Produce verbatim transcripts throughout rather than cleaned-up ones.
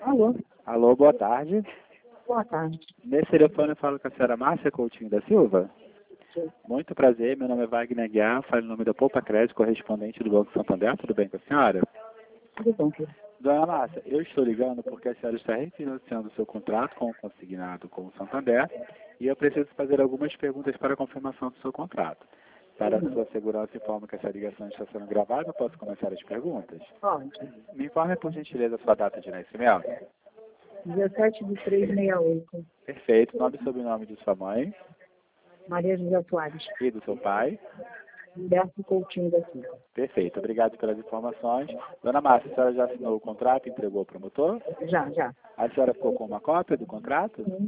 Alô, Alô, boa tarde. boa tarde. Nesse telefone eu falo com a senhora Márcia Coutinho da Silva. Sim. Muito prazer, meu nome é Wagner Guiar, falo em nome da Poupa Crédito, correspondente do Banco Santander. Tudo bem com a senhora? Tudo bom, filho? Dona Márcia, eu estou ligando porque a senhora está refinanciando o seu contrato com o consignado com o Santander e eu preciso fazer algumas perguntas para a confirmação do seu contrato. Para a sua segurança, informo que essa ligação está sendo gravada. Eu posso começar as perguntas? Pode. Me informe, por gentileza, a sua data de nascimento. dezessete de três de sessenta e oito. Perfeito. Nome e sobrenome de sua mãe Maria José Soares. e do seu pai. Humberto Coutinho da Silva. Perfeito. Obrigado pelas informações. Dona Márcia, a senhora já assinou o contrato e entregou ao promotor? Já, já. A senhora ficou com uma cópia do contrato? Sim.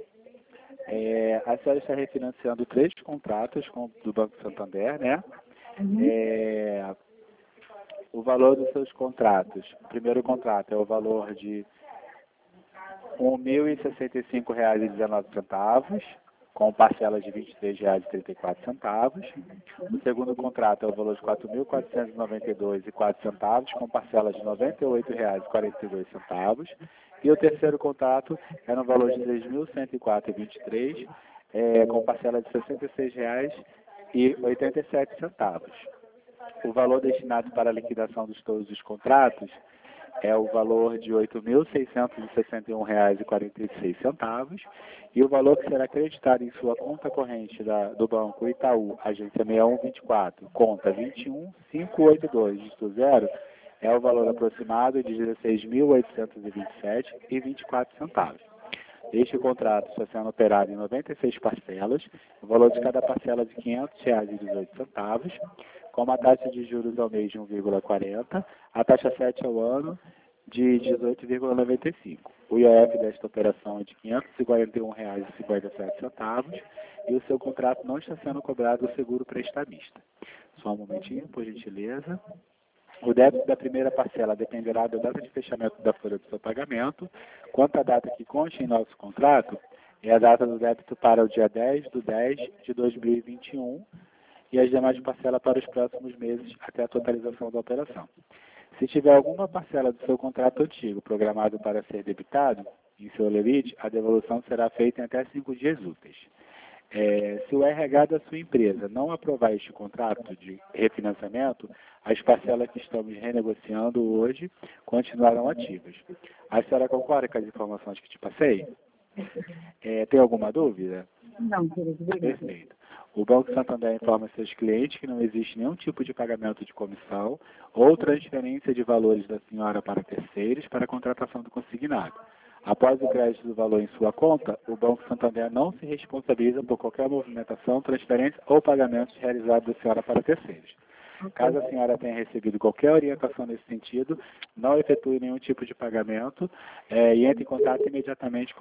É, a senhora está refinanciando três contratos com, do Banco Santander, né? Uhum. É, o valor dos seus contratos. O primeiro contrato é o valor de um mil e sessenta e cinco reais e dezenove centavos, com parcelas de vinte e três reais e trinta e quatro centavos. O segundo contrato é o valor de quatro mil quatrocentos e noventa e dois reais e quatro centavos, com parcelas de noventa e oito reais e quarenta e dois centavos. E o terceiro contrato é no valor de três mil cento e quatro reais e vinte e três centavos, é, com parcela de sessenta e seis reais e oitenta e sete centavos. O valor destinado para a liquidação de todos os contratos é o valor de oito mil seiscentos e sessenta e um reais e quarenta e seis centavos, e o valor que será acreditado em sua conta corrente da, do Banco Itaú, agência seis um dois quatro, conta vinte e um mil quinhentos e oitenta e dois, dígito zero, é o valor aproximado de dezesseis mil oitocentos e vinte e sete reais e vinte e quatro centavos. Este contrato está sendo operado em noventa e seis parcelas, o valor de cada parcela de quinhentos reais e dezoito centavos, com uma taxa de juros ao mês de um vírgula quarenta, a taxa sete ao ano de dezoito vírgula noventa e cinco. O I O F desta operação é de quinhentos e quarenta e um reais e cinquenta e sete centavos e o seu contrato não está sendo cobrado o seguro prestamista. Só um momentinho, por gentileza. O débito da primeira parcela dependerá da data de fechamento da folha do seu pagamento. Quanto à data que consta em nosso contrato, é a data do débito para o dia dez de dez de dois mil e vinte e um e as demais parcelas para os próximos meses até a totalização da operação. Se tiver alguma parcela do seu contrato antigo programado para ser debitado em seu limite, a devolução será feita em até cinco dias úteis. É, se o R H da sua empresa não aprovar este contrato de refinanciamento, as parcelas que estamos renegociando hoje continuarão ativas. A senhora concorda com as informações que te passei? É, tem alguma dúvida? Não, querido, obrigada. Perfeito. O Banco Santander informa seus clientes que não existe nenhum tipo de pagamento de comissão ou transferência de valores da senhora para terceiros para a contratação do consignado. Após o crédito do valor em sua conta, o Banco Santander não se responsabiliza por qualquer movimentação, transferência ou pagamentos realizados da senhora para terceiros. Caso a senhora tenha recebido qualquer orientação nesse sentido, não efetue nenhum tipo de pagamento é, e entre em contato imediatamente com